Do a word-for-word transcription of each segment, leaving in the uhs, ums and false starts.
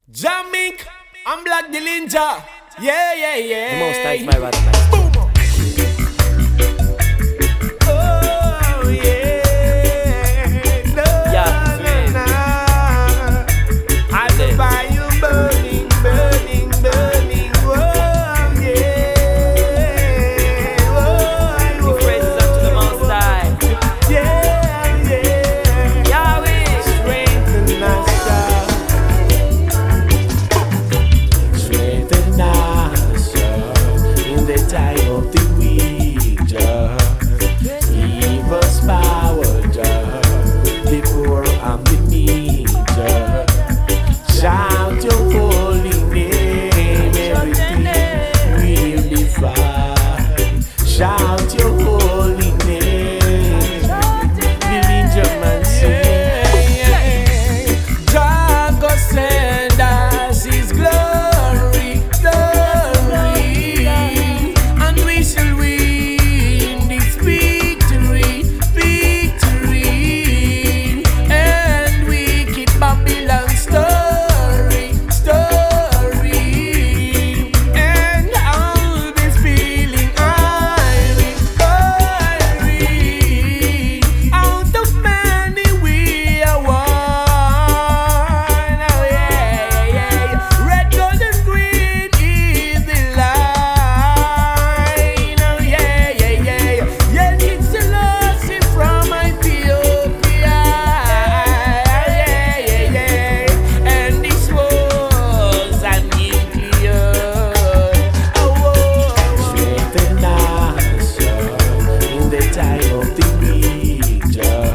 Jamaica, I'm Black the Ninja. Yeah, yeah, yeah. The most tight my brother, man. Boom. Oh, yeah. No, Yeah, no, no. I There. will buy you burning, burning, burning. Oh, yeah. Oh, Give praises unto the Most High. yeah, yeah. Yahweh. Strengthen us, God. Strengthen us, God, in the time of the weak, God. Give us power, God, the poor and the needy, God. Shout your holy name, everything will be fine. Shout your holy name, the ninja man sing. God go send us His glory, glory, and we shall win this victory, victory, and wicked Babylon story, story, and I'll be feeling irie, irie. Out of many we are one. Oh yeah, yeah, yeah. Red, gold, and green is the line. Oh yeah, yeah, yeah. Yes, it's a loss from Ethiopia. Yeah, yeah, yeah. And this was an Indian. Oh, strengthen us in the time of the weak,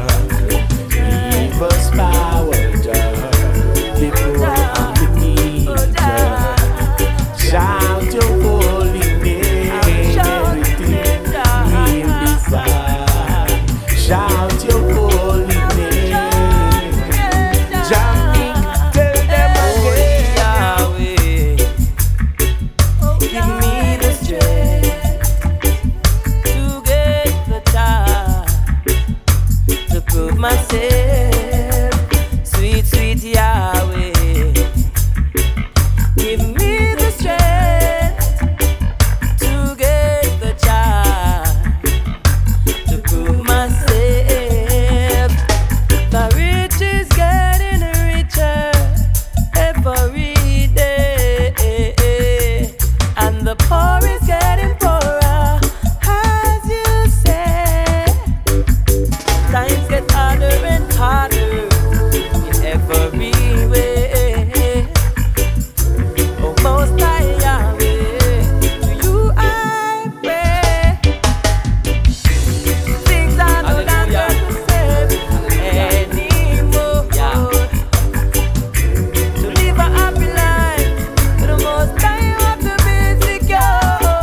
give us power, the poor and the needy. Shout your holy name, everything will be fine. Shout your holy name. Jamaica, tell them again. Yahweh. Give me the strength to get the time to prove myself. Sweet, sweet Yahweh. Give me the strength to get the chance to prove myself. The rich is getting richer every day, and the poor is getting poorer, as you say. Times get harder and harder in every way. Oh, Most High Yahweh, to you I pray. Things are no longer the same anymore. To live a happy life, the Most High have to be secure.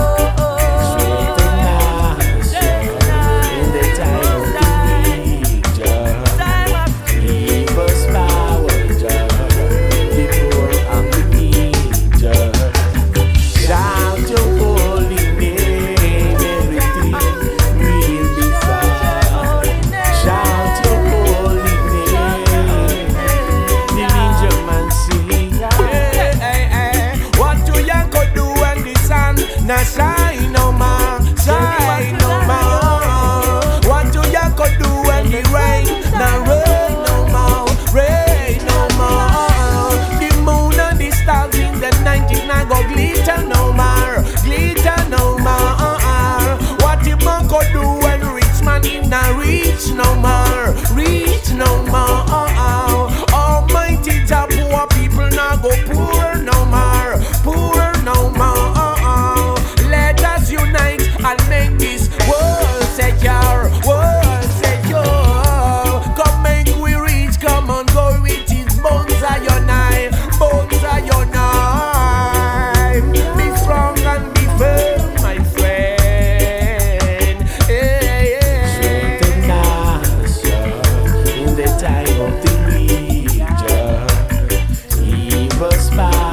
Strengthen us in the time of the weak, Time of give us power, the poor and the needy. Shout your holy name, everything will be fine. Shout your holy name, the ninja man sing. Hey, hey, hey. What do you go do when the sun not shine no more, shine no more? What do you go do when the rain not rain no more, rain no more? The moon and the stars in the nineties not go glitter no more, glitter no more. What you man go do when rich man in a reach no more, reach no more? Almighty Jah, poor people now go poor no more, poor no more. Let us unite and make this world secure, world secure. Come make we reach, come on, go with his bones are your knife, bones are your knife. Be strong and be firm, my friend. Hey, yeah. Strengthen us in the time of the weak, give us power.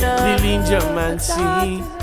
Living German sea.